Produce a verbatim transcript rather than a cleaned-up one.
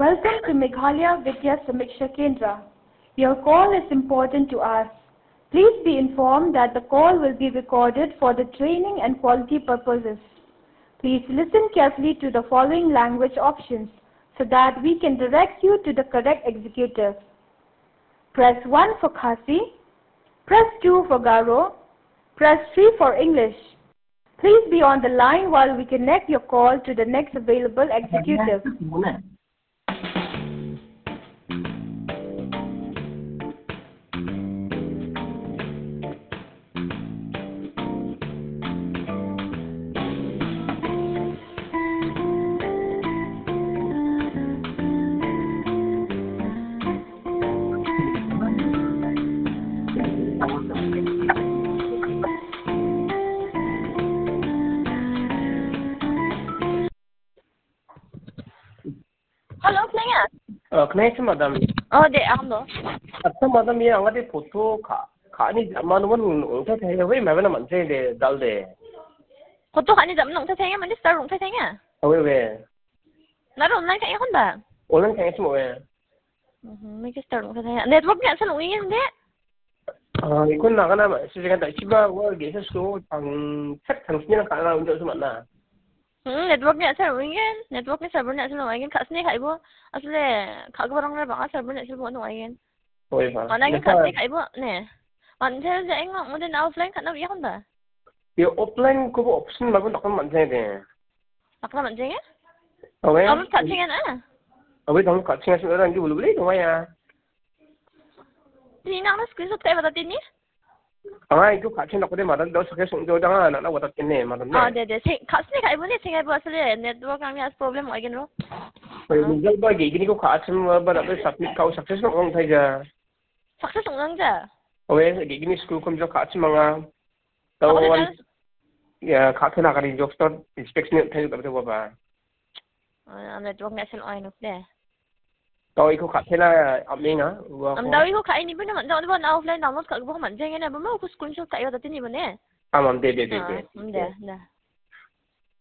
Welcome to Meghalaya Vidya Samiksha Kendra. Your call is important to us. Please be informed that the call will be recorded for the training and quality purposes. Please listen carefully to the following language options so that we can direct you to the correct executive. Press one for Khasi, press two for Garo, press three for English. Please be on the line while we connect your call to the next available executive. Hello, Claire. Uh, Claire, madam. Oh, they are no. At madam, ये अंगते photo का खानी Zaman one उनसे थे वे मैं बना मनसे दे डाल दे. Photo खानी जमान उनसे थे क्या मैंने स्टार उनसे थे क्या? अवे वे. ना तो online थे कौन बा? Online थे इसमें वे. हम्म, मैं किस स्टार उनसे थे. Network nya asal उन्हीं है दे. हाँ, इकन ना करना सेजन का इचिबा वो गेसे slow tang cek tang sini nak करना उनसे उसमें ना. Hmm, network nya asal उन्हीं है. Network nya server nya asal उन्हीं है. Kasih kayak ibu, asal kagak barang le bang server nya asal उन्हीं है. Oi ba. Mana yang kasih kayak ibu, ne. Mana saya enggak mau den offline kan ya kan ba? ये offline को वो option बाबू नकल मनसे दे. Apa macamnya? अवे. Kamu kasih kan ah? अवे तंग कच्चे से orang juga boleh tu ya. Ini nak screenshot kayak apa tadi? Ah, itu kacen nak deh madan dos sekali sungguh jangan nak nak buat kene madan. Ah, deh deh. Kasih kayak ibu ni, saya ibu asal network kami as problem lagi no. Google ba gini ko kacen ba nak submit kau sukses nak orang saja. Sukses orang je. Oke, gini school kom jo kacen manga. Tahu ya kacen nak ada job start inspection itu tapi tu apa? Ah, network ni asal orang deh. Tahu itu kacen lah amena. Am tahu itu kayak ini pun nama tahu tu offline download kat bukan macamnya ni. Bagaimana aku screenshot kayak apa tadi ni mana? Amam deh deh deh. Dah dah.